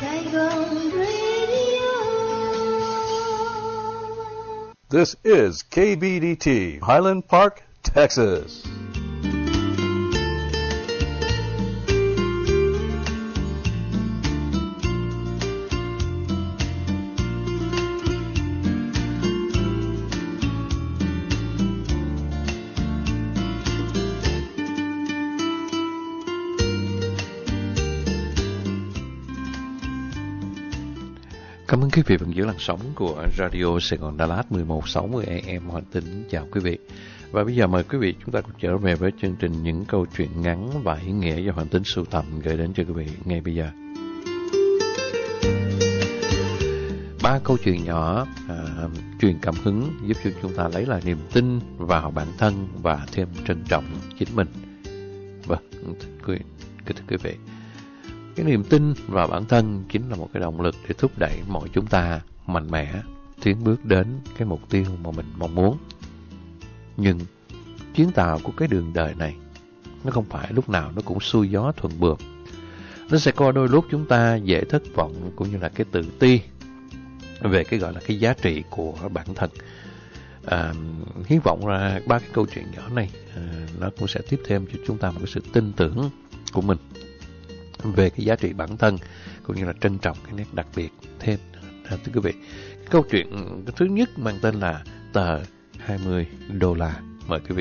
Saigon Radio. This is KBDT, Highland Park, Texas. Cảm ơn quý vị vẫn giữ làn sóng của Radio Sài Gòn Đà Lạt 1160 AM Hoàng Tính. Chào quý vị. Và bây giờ mời quý vị chúng ta cùng trở về với chương trình những câu chuyện ngắn và ý nghĩa do Hoàng Tính sưu tầm gửi đến cho quý vị ngay bây giờ. 3 câu chuyện nhỏ truyền cảm hứng giúp cho chúng ta lấy lại niềm tin vào bản thân và thêm trân trọng chính mình. Vâng, thưa quý vị, cái niềm tin vào bản thân chính là một cái động lực để thúc đẩy mọi chúng ta mạnh mẽ tiến bước đến cái mục tiêu mà mình mong muốn. Nhưng chuyến tàu của cái đường đời này nó không phải lúc nào nó cũng xuôi gió thuận buồm. Nó sẽ có đôi lúc chúng ta dễ thất vọng cũng như là cái tự ti về cái gọi là cái giá trị của bản thân. Hy vọng là 3 cái câu chuyện nhỏ này nó cũng sẽ tiếp thêm cho chúng ta một cái sự tin tưởng của mình về cái giá trị bản thân cũng như là trân trọng cái nét đặc biệt thêm. Thưa quý vị, cái câu chuyện thứ nhất mang tên là tờ $20. Mời quý vị.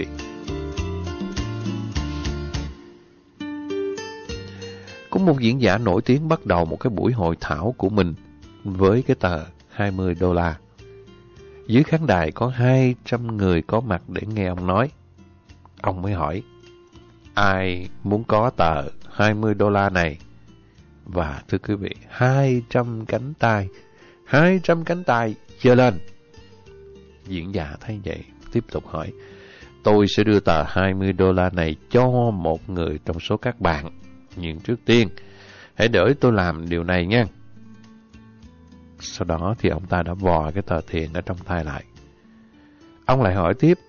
Có một diễn giả nổi tiếng bắt đầu một cái buổi hội thảo của mình với cái tờ $20. Dưới khán đài có 200 người có mặt để nghe ông nói. Ông mới hỏi: ai muốn có tờ $20 này? Và thưa quý vị, 200 cánh tay giơ lên. Diễn giả thấy vậy tiếp tục hỏi: tôi sẽ đưa tờ $20 này cho một người trong số các bạn, nhưng trước tiên hãy đợi tôi làm điều này nha. Sau đó thì ông ta đã vò cái tờ tiền ở trong tay lại. Ông lại hỏi tiếp.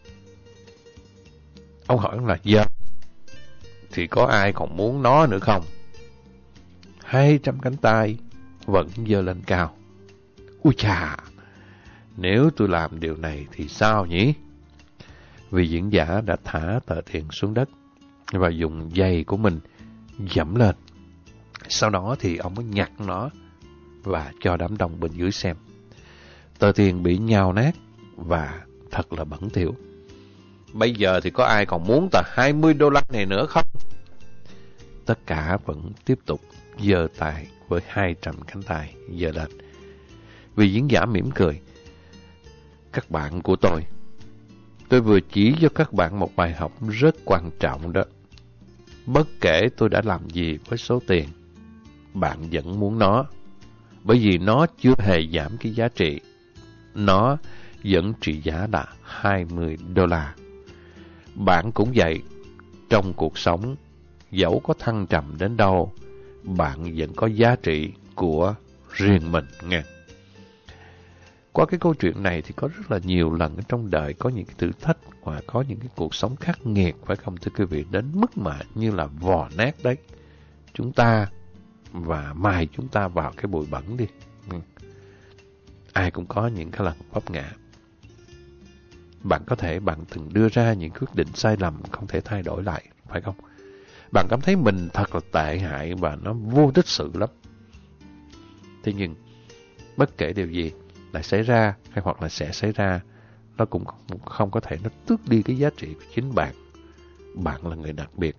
Ông hỏi là giờ thì có ai còn muốn nó nữa không? 200 cánh tay vẫn giơ lên cao. Ui chà, nếu tôi làm điều này thì sao nhỉ? Vị diễn giả đã thả tờ tiền xuống đất và dùng giày của mình dẫm lên. Sau đó thì ông mới nhặt nó và cho đám đông bên dưới xem. Tờ tiền bị nhào nát và thật là bẩn thỉu. Bây giờ thì có ai còn muốn tờ $20 này nữa không? Tất cả vẫn tiếp tục giơ tay với 200 cánh tay giơ lên. Vị diễn giả mỉm cười. Các bạn của tôi vừa chỉ cho các bạn một bài học rất quan trọng đó. Bất kể tôi đã làm gì với số tiền, bạn vẫn muốn nó, bởi vì nó chưa hề giảm cái giá trị. Nó vẫn trị giá là $20. Bạn cũng vậy, trong cuộc sống, dẫu có thăng trầm đến đâu, bạn vẫn có giá trị của riêng mình nghe. Qua cái câu chuyện này thì có rất là nhiều lần trong đời có những cái thử thách và có những cái cuộc sống khắc nghiệt, phải không thưa quý vị, đến mức mà như là vò nát đấy chúng ta và mài chúng ta vào cái bụi bẩn đi. Ai cũng có những cái lần vấp ngã. Bạn từng đưa ra những quyết định sai lầm không thể thay đổi lại, phải không? Bạn cảm thấy mình thật là tệ hại và nó vô đích sự lắm. Thế nhưng, bất kể điều gì lại xảy ra hay hoặc là sẽ xảy ra, nó cũng không có thể nó tước đi cái giá trị của chính bạn. Bạn là người đặc biệt.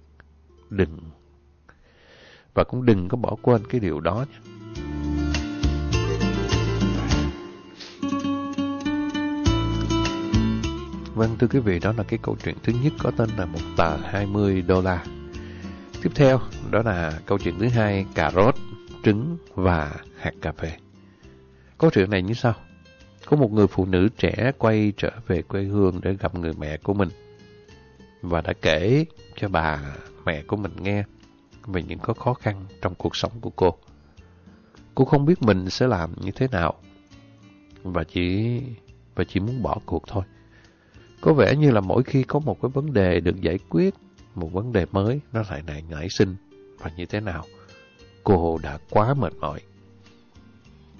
Cũng đừng có bỏ quên cái điều đó nhé. Vâng, thưa quý vị, đó là cái câu chuyện thứ nhất có tên là một tờ $20. Tiếp theo, đó là câu chuyện thứ hai, cà rốt, trứng và hạt cà phê. Câu chuyện này như sau. Có một người phụ nữ trẻ quay trở về quê hương để gặp người mẹ của mình và đã kể cho bà mẹ của mình nghe về những có khó khăn trong cuộc sống của cô. Cô không biết mình sẽ làm như thế nào và chỉ muốn bỏ cuộc thôi. Có vẻ như là mỗi khi có một cái vấn đề được giải quyết, một vấn đề mới nó lại nảy sinh và như thế nào. Cô đã quá mệt mỏi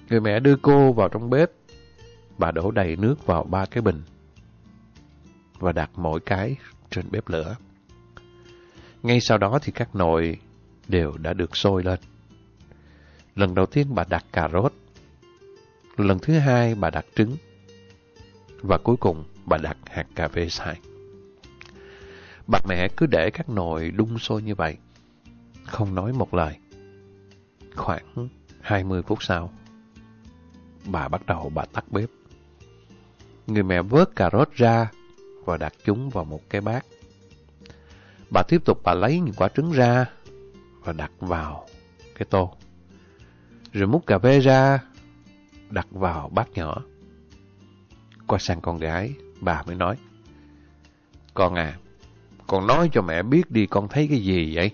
Người mẹ đưa cô vào trong bếp. Bà đổ đầy nước vào 3 cái bình và đặt mỗi cái trên bếp lửa. Ngay sau đó thì các nồi đều đã được sôi lên. Lần đầu tiên bà đặt cà rốt. Lần thứ hai bà đặt trứng. Và cuối cùng bà đặt hạt cà phê xay. Bà mẹ cứ để các nồi đun sôi như vậy, không nói một lời. Khoảng 20 phút sau, bà bắt đầu tắt bếp. Người mẹ vớt cà rốt ra và đặt chúng vào một cái bát. Bà tiếp tục lấy những quả trứng ra và đặt vào cái tô. Rồi múc cà phê ra, đặt vào bát nhỏ. Qua sang con gái, bà mới nói: Con à, con nói cho mẹ biết đi, con thấy cái gì vậy?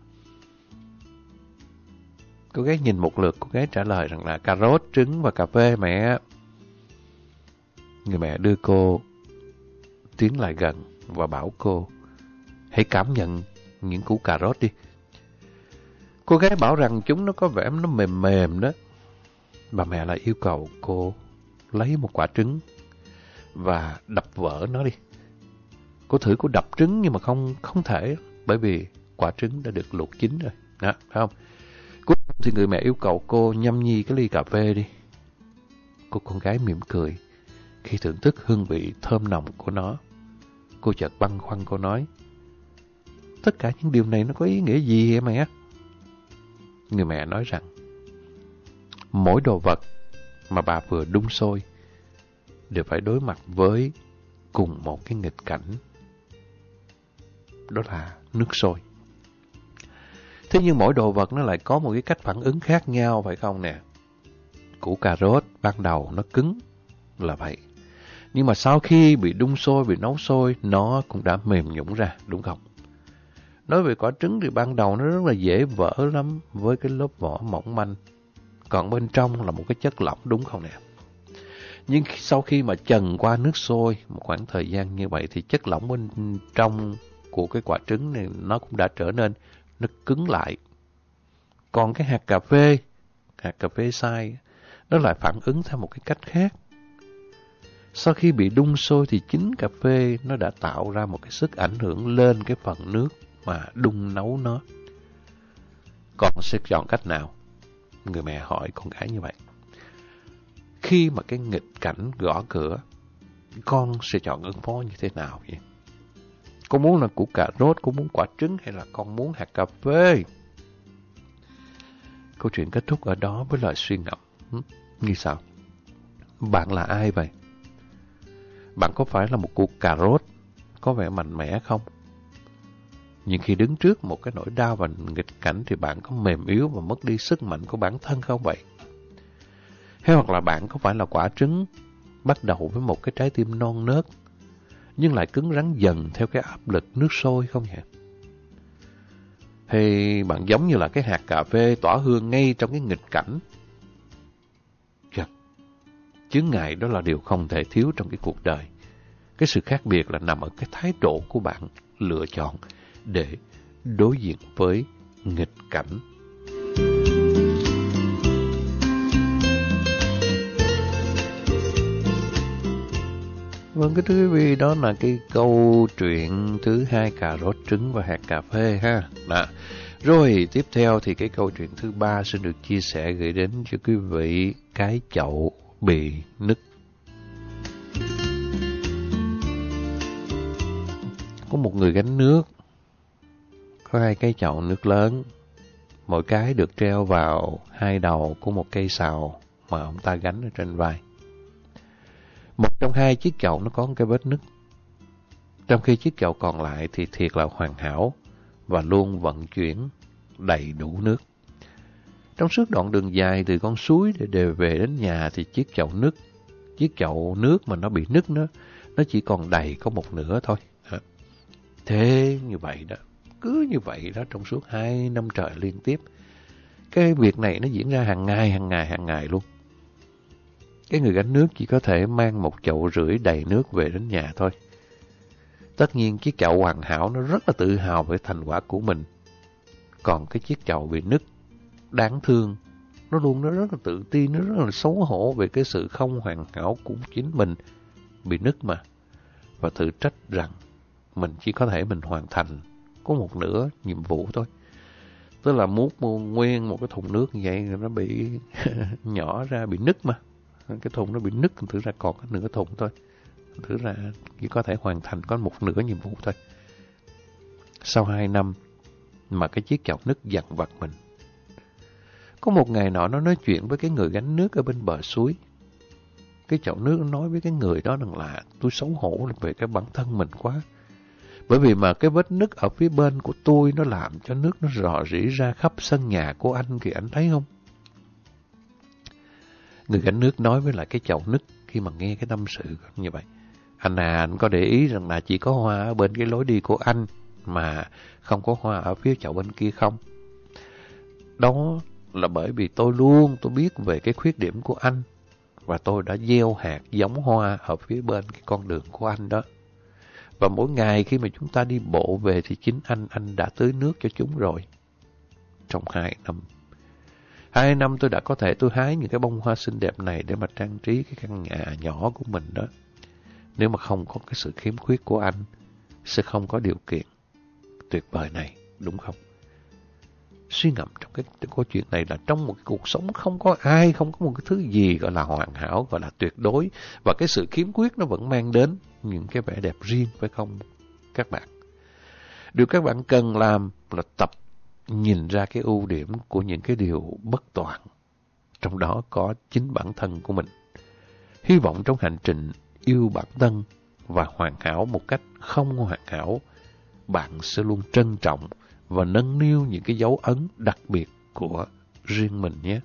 Cô gái nhìn một lượt, cô gái trả lời rằng là cà rốt, trứng và cà phê mẹ. Người mẹ đưa cô tiến lại gần và bảo cô: Hãy cảm nhận những củ cà rốt đi. Cô gái bảo rằng chúng nó có vẻ nó mềm mềm đó. Bà mẹ lại yêu cầu cô lấy một quả trứng và đập vỡ nó đi. Cô thử cô đập trứng nhưng mà không thể, bởi vì quả trứng đã được luộc chín rồi. Đó, phải không? Cuối cùng thì người mẹ yêu cầu cô nhâm nhi cái ly cà phê đi. Cô con gái mỉm cười khi thưởng thức hương vị thơm nồng của nó. Cô chợt băn khoăn, cô nói: Tất cả những điều này nó có ý nghĩa gì vậy mẹ? Người mẹ nói rằng mỗi đồ vật mà bà vừa đun sôi đều phải đối mặt với cùng một cái nghịch cảnh. Đó là nước sôi. Thế nhưng mỗi đồ vật nó lại có một cái cách phản ứng khác nhau, phải không nè? Củ cà rốt ban đầu nó cứng là vậy. Nhưng mà sau khi bị đun sôi, bị nấu sôi, nó cũng đã mềm nhũn ra, đúng không? Nói về quả trứng thì ban đầu nó rất là dễ vỡ lắm với cái lớp vỏ mỏng manh. Còn bên trong là một cái chất lỏng, đúng không nè? Nhưng sau khi mà chần qua nước sôi một khoảng thời gian như vậy thì chất lỏng bên trong của cái quả trứng này nó cũng đã trở nên nó cứng lại. Còn cái hạt cà phê xay, nó lại phản ứng theo một cái cách khác. Sau khi bị đun sôi thì chính cà phê nó đã tạo ra một cái sức ảnh hưởng lên cái phần nước mà đun nấu nó. Con sẽ chọn cách nào? Người mẹ hỏi con gái như vậy. Khi mà cái nghịch cảnh gõ cửa, con sẽ chọn ứng phó như thế nào vậy? Con muốn là củ cà rốt, con muốn quả trứng hay là con muốn hạt cà phê? Câu chuyện kết thúc ở đó với lời suy ngẫm. Như sao? Bạn là ai vậy? Bạn có phải là một củ cà rốt có vẻ mạnh mẽ không? Nhưng khi đứng trước một cái nỗi đau và nghịch cảnh thì bạn có mềm yếu và mất đi sức mạnh của bản thân không vậy? Hay hoặc là bạn có phải là quả trứng bắt đầu với một cái trái tim non nớt nhưng lại cứng rắn dần theo cái áp lực nước sôi không nhỉ? Hay bạn giống như là cái hạt cà phê tỏa hương ngay trong cái nghịch cảnh? Chướng ngại đó là điều không thể thiếu trong cái cuộc đời. Cái sự khác biệt là nằm ở cái thái độ của bạn lựa chọn để đối diện với nghịch cảnh. Vâng, kính thưa quý vị, đó là cái câu chuyện thứ hai, cà rốt, trứng và hạt cà phê ha. Đó. Rồi tiếp theo thì cái câu chuyện thứ ba sẽ được chia sẻ gửi đến cho quý vị, cái chậu bị nứt. Có một người gánh nước, có 2 cái chậu nước lớn, mỗi cái được treo vào 2 đầu của một cây sào mà ông ta gánh ở trên vai. Một trong 2 chiếc chậu nó có một cái vết nứt, trong khi chiếc chậu còn lại thì thiệt là hoàn hảo và luôn vận chuyển đầy đủ nước. Trong suốt đoạn đường dài từ con suối để về đến nhà thì chiếc chậu nước mà nó bị nứt nó chỉ còn đầy có một nửa thôi. Thế như vậy đó, cứ như vậy đó trong suốt 2 năm trời liên tiếp. Cái việc này nó diễn ra hàng ngày luôn. Cái người gánh nước chỉ có thể mang 1,5 chậu đầy nước về đến nhà thôi. Tất nhiên chiếc chậu hoàn hảo nó rất là tự hào về thành quả của mình. Còn cái chiếc chậu bị nứt, đáng thương, nó luôn nó rất là tự ti, nó rất là xấu hổ về cái sự không hoàn hảo của chính mình, bị nứt mà. Và tự trách rằng mình chỉ có thể mình hoàn thành có một nửa nhiệm vụ thôi. Tức là múc nguyên một cái thùng nước như vậy, nó bị nhỏ ra, bị nứt mà. Cái thùng nó bị nứt, thử ra còn cái nửa thùng thôi. Thử ra chỉ có thể hoàn thành có một nửa nhiệm vụ thôi. Sau 2 năm mà cái chiếc chậu nước dằn vặt mình. Có một ngày nọ nó nói chuyện với cái người gánh nước ở bên bờ suối. Cái chậu nước nó nói với cái người đó rằng là tôi xấu hổ về cái bản thân mình quá. Bởi vì mà cái vết nứt ở phía bên của tôi nó làm cho nước nó rò rỉ ra khắp sân nhà của anh kìa, anh thấy không? Người gánh nước nói với lại cái chậu nước khi mà nghe cái tâm sự như vậy. Anh à, anh có để ý rằng là chỉ có hoa ở bên cái lối đi của anh mà không có hoa ở phía chậu bên kia không? Đó là bởi vì tôi biết về cái khuyết điểm của anh và tôi đã gieo hạt giống hoa ở phía bên cái con đường của anh đó. Và mỗi ngày khi mà chúng ta đi bộ về thì chính anh đã tưới nước cho chúng rồi. Trong 2 năm. 2 năm tôi đã có thể tôi hái những cái bông hoa xinh đẹp này để mà trang trí cái căn nhà nhỏ của mình đó. Nếu mà không có cái sự khiếm khuyết của anh, sẽ không có điều kiện tuyệt vời này, đúng không? Suy ngẫm trong cái câu chuyện này là trong một cái cuộc sống không có ai, không có một cái thứ gì gọi là hoàn hảo, gọi là tuyệt đối. Và cái sự khiếm khuyết nó vẫn mang đến những cái vẻ đẹp riêng, phải không các bạn? Điều các bạn cần làm là tập nhìn ra cái ưu điểm của những cái điều bất toàn. Trong đó có chính bản thân của mình. Hy vọng trong hành trình yêu bản thân và hoàn hảo một cách không hoàn hảo, bạn sẽ luôn trân trọng và nâng niu những cái dấu ấn đặc biệt của riêng mình nhé.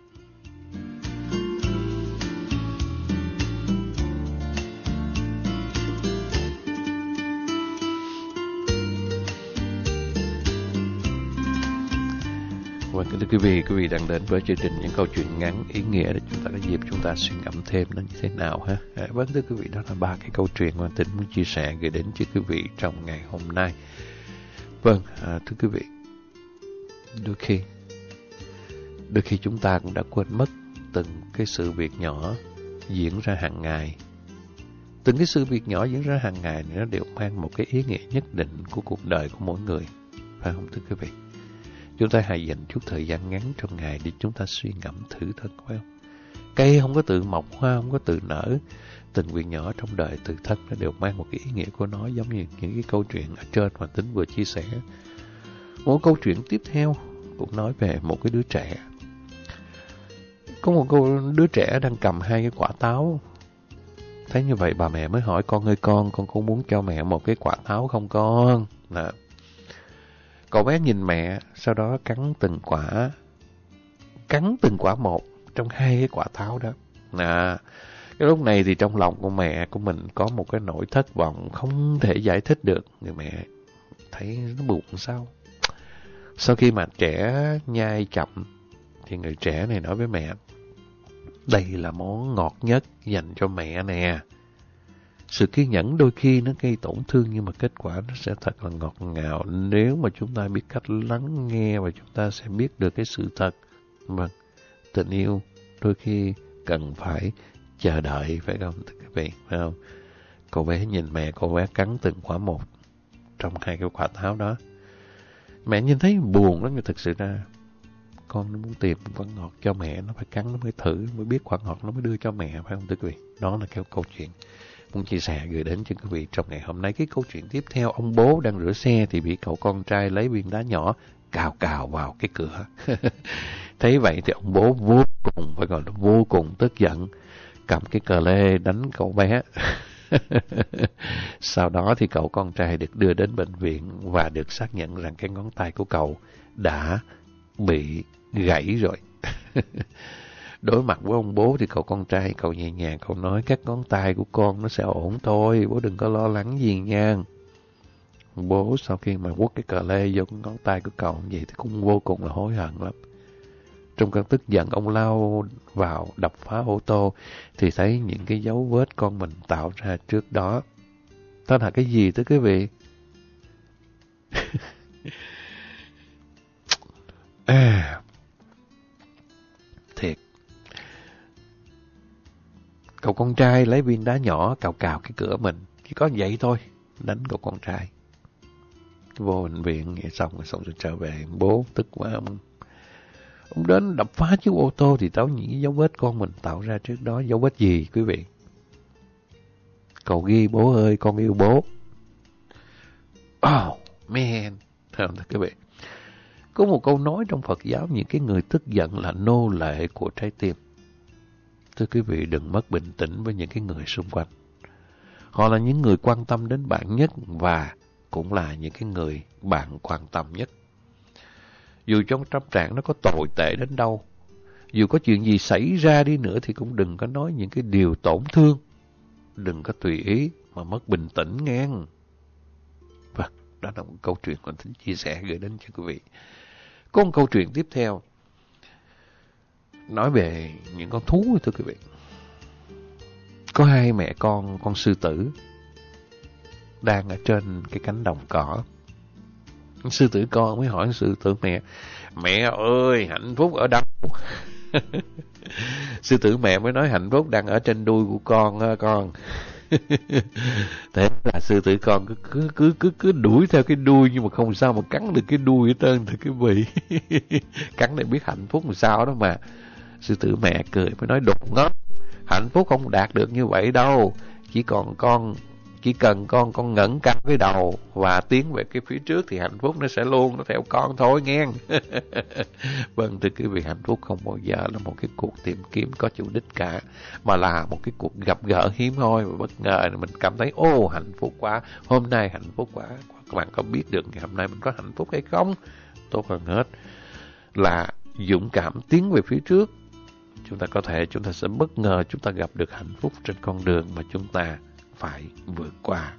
Và kính thưa quý vị đang đến với chương trình những câu chuyện ngắn ý nghĩa để chúng ta có dịp chúng ta suy ngẫm thêm nó như thế nào ha. Vâng thưa quý vị, đó là 3 cái câu chuyện mà Tính muốn chia sẻ gửi đến cho quý vị trong ngày hôm nay. Vâng, thưa quý vị, đôi khi chúng ta cũng đã quên mất từng cái sự việc nhỏ diễn ra hàng ngày. Từng cái sự việc nhỏ diễn ra hàng ngày nó đều mang một cái ý nghĩa nhất định của cuộc đời của mỗi người, phải không thưa quý vị? Chúng ta hãy dành chút thời gian ngắn trong ngày để chúng ta suy ngẫm thử thân, phải không? Cây không có tự mọc, hoa không có tự nở. Từng việc nhỏ trong đời tự thân nó đều mang một cái ý nghĩa của nó, giống như những cái câu chuyện ở trên mà Tính vừa chia sẻ. Một câu chuyện tiếp theo cũng nói về một cái đứa trẻ. Có một đứa trẻ đang cầm 2 cái quả táo. Thấy như vậy bà mẹ mới hỏi: con ơi con có muốn cho mẹ một cái quả táo không con? Đó. Cậu bé nhìn mẹ, sau đó cắn từng quả một trong 2 cái quả táo đó. Cái lúc này thì trong lòng của mẹ của mình có một cái nỗi thất vọng không thể giải thích được. Người mẹ thấy nó buồn sao. Sau khi mà trẻ nhai chậm thì người trẻ này nói với mẹ: đây là món ngọt nhất dành cho mẹ nè. Sự kiên nhẫn đôi khi nó gây tổn thương, nhưng mà kết quả nó sẽ thật là ngọt ngào nếu mà chúng ta biết cách lắng nghe và chúng ta sẽ biết được cái sự thật. Vâng, tình yêu đôi khi cần phải chờ đợi, phải không thưa quý vị, phải không? Cậu bé nhìn mẹ cậu bé cắn từng quả một trong 2 cái quả táo đó. Mẹ nhìn thấy buồn lắm, nhưng thực sự ra con nó muốn tìm quả ngọt cho mẹ, nó phải cắn, nó mới thử, mới biết quả ngọt nó mới đưa cho mẹ, phải không thưa quý vị? Đó là cái câu chuyện muốn chia sẻ gửi đến cho quý vị trong ngày hôm nay. Cái câu chuyện tiếp theo, ông bố đang rửa xe thì bị cậu con trai lấy viên đá nhỏ cào vào cái cửa. Thấy vậy thì ông bố vô cùng tức giận, cầm cái cờ lê đánh cậu bé. Sau đó thì cậu con trai được đưa đến bệnh viện và được xác nhận rằng cái ngón tay của cậu đã bị gãy rồi. Đối mặt với ông bố thì cậu con trai cậu nhẹ nhàng cậu nói: các ngón tay của con nó sẽ ổn thôi, bố đừng có lo lắng gì nha. Bố sau khi mà quất cái cờ lê vô cái ngón tay của cậu vậy thì cũng vô cùng là hối hận lắm. Trong cơn tức giận, ông lao vào đập phá ô tô thì thấy những cái dấu vết con mình tạo ra trước đó. Đó là cái gì thưa quý vị? con trai lấy viên đá nhỏ cào cào cái cửa mình. Chỉ có vậy thôi, đánh cậu con trai. Vô bệnh viện xong rồi trở về, bố tức quá. Ông đến đập phá chiếc ô tô thì tao nghĩ dấu vết con mình tạo ra trước đó. Dấu vết gì quý vị? Cậu ghi bố ơi con yêu bố. Oh man. Thấy không quý vị? Có một câu nói trong Phật giáo, những cái người tức giận là nô lệ của trái tim. Thưa quý vị, đừng mất bình tĩnh với những cái người xung quanh. Họ là những người quan tâm đến bạn nhất và cũng là những cái người bạn quan tâm nhất. Dù trong tâm trạng nó có tồi tệ đến đâu, dù có chuyện gì xảy ra đi nữa thì cũng đừng có nói những cái điều tổn thương. Đừng có tùy ý mà mất bình tĩnh ngang. Vâng, đó là một câu chuyện mình tính chia sẻ gửi đến cho quý vị. Có một câu chuyện tiếp theo nói về những con thú, thưa quý vị. Có hai mẹ con sư tử đang ở trên cái cánh đồng cỏ. Sư tử con mới hỏi sư tử mẹ: mẹ ơi, hạnh phúc ở đâu? Sư tử mẹ mới nói: hạnh phúc đang ở trên đuôi của con con. Thế là sư tử con cứ đuổi theo cái đuôi, nhưng mà không sao mà cắn được cái đuôi hết trơn, thưa quý vị. Cắn để biết hạnh phúc làm sao đó mà. Sư tử mẹ cười mới nói: đục ngốc, hạnh phúc không đạt được như vậy đâu. Chỉ cần con ngẩng cao cái đầu và tiến về cái phía trước thì hạnh phúc nó sẽ luôn nó theo con thôi nghe. Vâng, thưa quý vị, hạnh phúc không bao giờ là một cái cuộc tìm kiếm có chủ đích cả, mà là một cái cuộc gặp gỡ hiếm hoi và bất ngờ. Mình cảm thấy hạnh phúc quá, hôm nay hạnh phúc quá. Các bạn có biết được ngày hôm nay mình có hạnh phúc hay không? Tốt hơn hết là dũng cảm tiến về phía trước. Chúng ta sẽ bất ngờ chúng ta gặp được hạnh phúc trên con đường mà chúng ta phải vượt qua.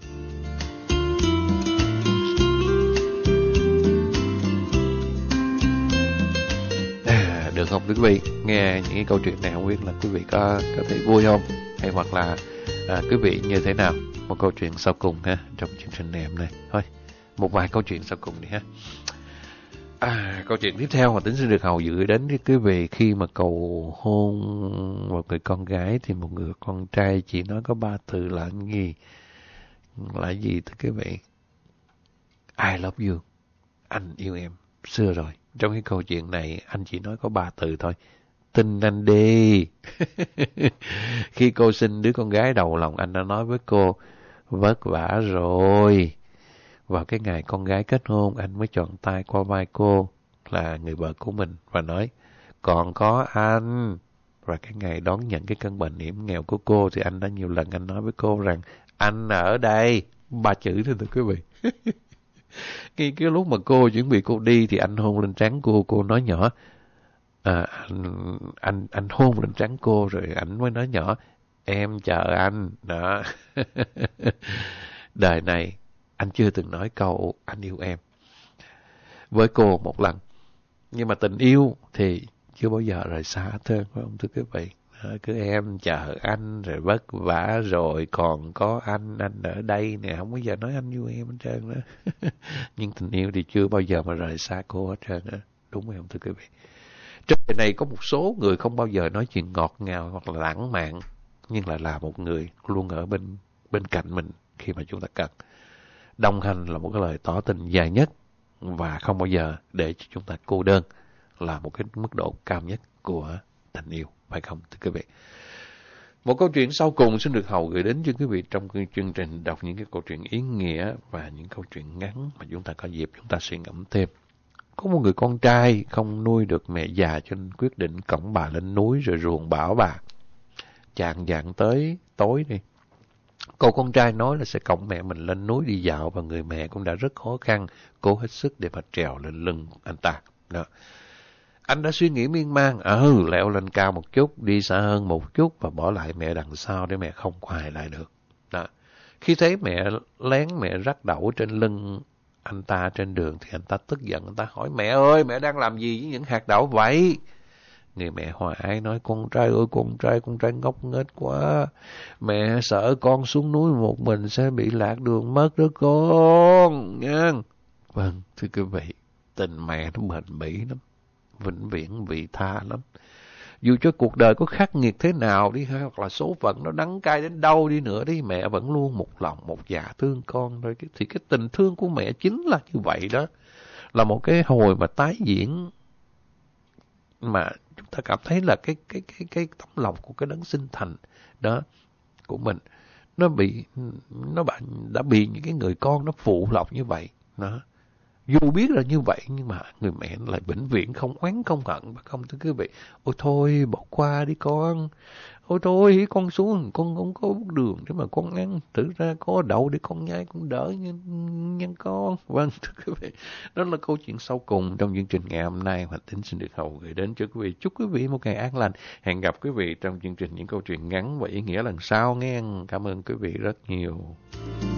Được không quý vị? Nghe những cái câu chuyện này không biết là quý vị có thấy vui không? Hay hoặc là quý vị như thế nào? Một câu chuyện sau cùng ha, trong chương trình này hôm nay. Thôi, một vài câu chuyện sau cùng đi ha. Câu chuyện tiếp theo mà Tính sẽ được hầu gửi đến với quý vị. Khi mà cầu hôn một người con gái thì một người con trai chỉ nói có 3 từ là gì? Là gì thưa quý vị? I love you. Anh yêu em. Xưa rồi. Trong cái câu chuyện này anh chỉ nói có 3 từ thôi. Tin anh đi. Khi cô sinh đứa con gái đầu lòng, anh đã nói với cô: vất vả rồi. Vào cái ngày con gái kết hôn, anh mới chọn tay qua vai cô là người vợ của mình và nói: còn có anh. Và cái ngày đón nhận cái cơn bệnh hiểm nghèo của cô thì anh đã nhiều lần anh nói với cô rằng: anh ở đây. 3 chữ thôi thưa quý vị. Cái lúc mà cô chuẩn bị cô đi thì anh hôn lên trán cô nói nhỏ: anh hôn lên trán cô rồi anh mới nói nhỏ: em chờ anh. Đó. Đời này anh chưa từng nói câu anh yêu em với cô một lần. Nhưng mà tình yêu thì chưa bao giờ rời xa hết trơn, phải không thưa quý vị? Cứ em chờ anh rồi vất vả rồi còn có anh ở đây nè, không bao giờ nói anh yêu em hết trơn đó. Nhưng tình yêu thì chưa bao giờ mà rời xa cô hết trơn đó. Đúng không thưa quý vị? Trên đời này có một số người không bao giờ nói chuyện ngọt ngào hoặc là lãng mạn, nhưng lại là một người luôn ở bên cạnh mình khi mà chúng ta cần. Đồng hành là một cái lời tỏ tình dài nhất và không bao giờ để cho chúng ta cô đơn, là một cái mức độ cao nhất của tình yêu, phải không thưa quý vị? Một câu chuyện sau cùng xin được hầu gửi đến cho quý vị trong chương trình đọc những cái câu chuyện ý nghĩa và những câu chuyện ngắn mà chúng ta có dịp chúng ta suy ngẫm thêm. Có một người con trai không nuôi được mẹ già cho nên quyết định cõng bà lên núi rồi ruồng bảo bà: chạng vạng tới tối đi. Cậu con trai nói là sẽ cõng mẹ mình lên núi đi dạo và người mẹ cũng đã rất khó khăn, cố hết sức để mà trèo lên lưng anh ta. Đó. Anh đã suy nghĩ miên man, leo lên cao một chút, đi xa hơn một chút và bỏ lại mẹ đằng sau để mẹ không quay lại được. Đó. Khi thấy mẹ lén mẹ rắc đậu trên lưng anh ta trên đường thì anh ta tức giận, anh ta hỏi: mẹ ơi, mẹ đang làm gì với những hạt đậu vậy? Người mẹ hòa ái nói: con trai ơi, con trai ngốc nghếch quá. Mẹ sợ con xuống núi một mình sẽ bị lạc đường mất đó con. Nha. Vâng, thưa quý vị, tình mẹ nó bền bỉ lắm, vĩnh viễn vị tha lắm. Dù cho cuộc đời có khắc nghiệt thế nào đi, hoặc là số phận nó đắng cay đến đâu đi nữa đi, mẹ vẫn luôn một lòng một dạ thương con thôi. Thì cái tình thương của mẹ chính là như vậy đó. Là một cái hồi mà tái diễn mà chúng ta cảm thấy là cái tấm lòng của cái đấng sinh thành đó của mình nó đã bị những cái người con nó phụ lọc như vậy đó. Dù biết là như vậy nhưng mà người mẹ lại vĩnh viễn không oán không hận, không, thưa quý vị. Ôi thôi bỏ qua đi con, ôi thôi con xuống, con không có đường để mà con ăn, thử ra có đậu để con nhai cũng đỡ nhân con. Vâng, thưa quý vị, đó là câu chuyện sau cùng trong chương trình ngày hôm nay Hoành Tính xin được hậu gửi đến cho quý vị. Chúc quý vị một ngày an lành. Hẹn gặp quý vị trong chương trình những câu chuyện ngắn và ý nghĩa lần sau nghe. Cảm ơn quý vị rất nhiều.